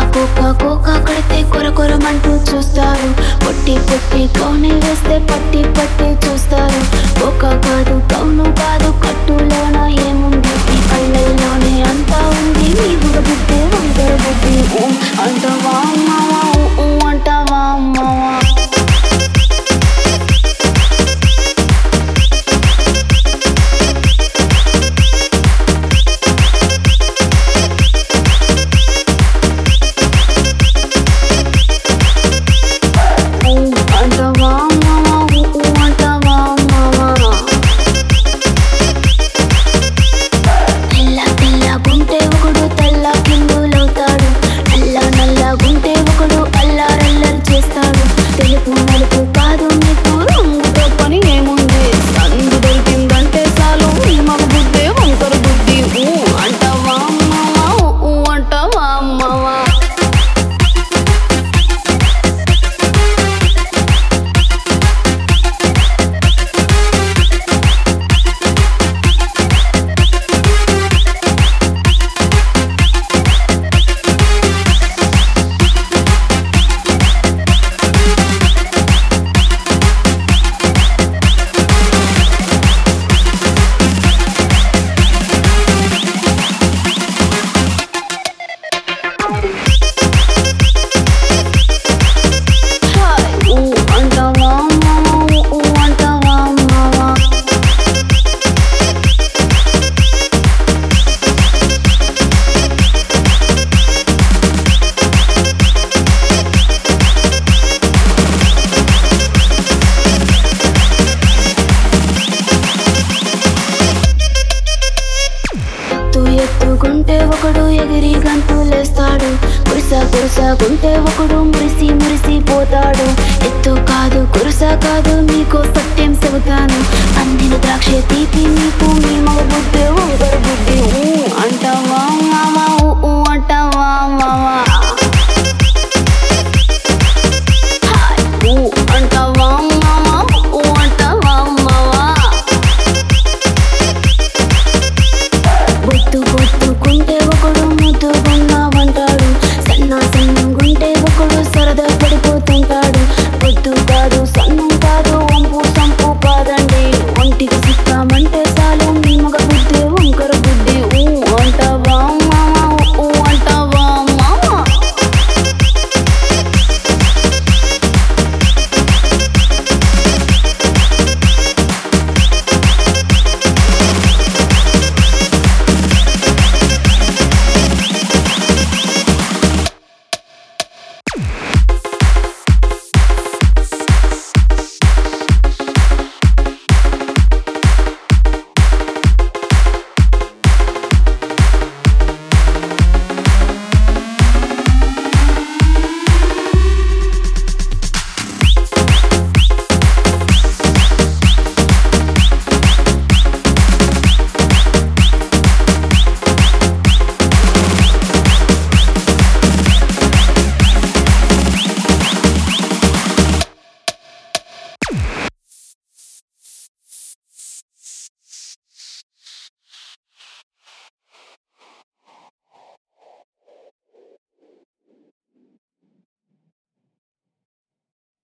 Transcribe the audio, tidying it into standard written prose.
కోక కోక కొడితే కొరకొరమంటూ చూస్తారు. పొట్టి పొట్టి కౌని వేస్తే పట్టి పట్టి చూస్తారు. కోక కాదు కౌను కాదు కట్టులోన ఏముంది, ఈ కళ్ళల్లోనే అంతా ఉంది. మీ బుద్ధి వంకర బుద్ధి అంటవా అమ్మవా అంటవా అమ్మవా. ఎత్తుకుంటే ఒకడు ఎగిరి గంతులేస్తాడు. కురుసకుంటే ఒకడు మురిసి మురిసి పోతాడు. ఎత్తు కాదు కురుస కాదు మీకో సత్యం చెబుతాను. అందిన ద్రాక్ష తీపి మీకు మీ మగ బుద్ధి వంకర బుద్ధి.